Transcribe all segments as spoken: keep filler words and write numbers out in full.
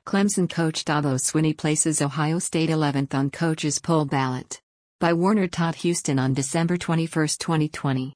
Clemson coach Dabo Swinney places Ohio State eleventh on coaches poll ballot. By Warner Todd Houston on December twenty-first, twenty twenty.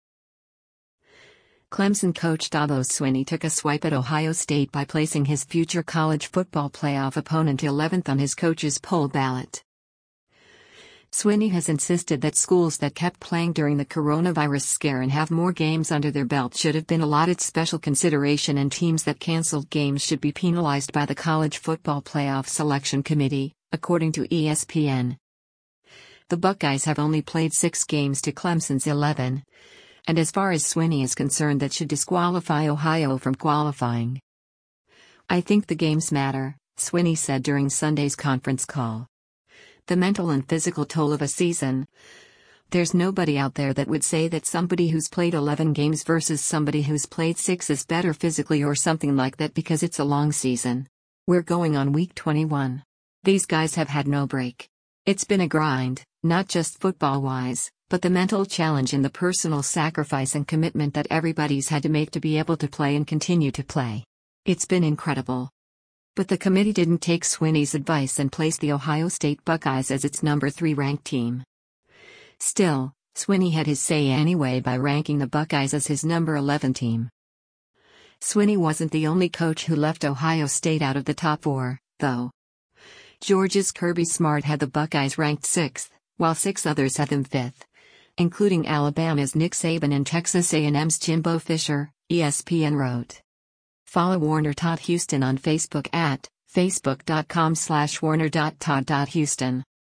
Clemson coach Dabo Swinney took a swipe at Ohio State by placing his future college football playoff opponent eleventh on his coaches poll ballot. Swinney has insisted that schools that kept playing during the coronavirus scare and have more games under their belt should have been allotted special consideration, and teams that canceled games should be penalized by the College Football Playoff Selection Committee, according to E S P N. The Buckeyes have only played six games to Clemson's eleven, and as far as Swinney is concerned, that should disqualify Ohio from qualifying. "I think the games matter," Swinney said during Sunday's conference call. "The mental and physical toll of a season. There's nobody out there that would say that somebody who's played eleven games versus somebody who's played six is better physically or something like that because it's a long season. We're going on week twenty-one. These guys have had no break. It's been a grind, not just football-wise, but the mental challenge and the personal sacrifice and commitment that everybody's had to make to be able to play and continue to play. It's been incredible." But the committee didn't take Swinney's advice and place the Ohio State Buckeyes as its number three ranked team. Still, Swinney had his say anyway by ranking the Buckeyes as his number eleven team. Swinney wasn't the only coach who left Ohio State out of the top four, though. Georgia's Kirby Smart had the Buckeyes ranked sixth, while six others had them fifth, including Alabama's Nick Saban and Texas A and M's Jimbo Fisher, E S P N wrote. Follow Warner Todd Houston on Facebook at facebook dot com slash warner dot todd dot houston.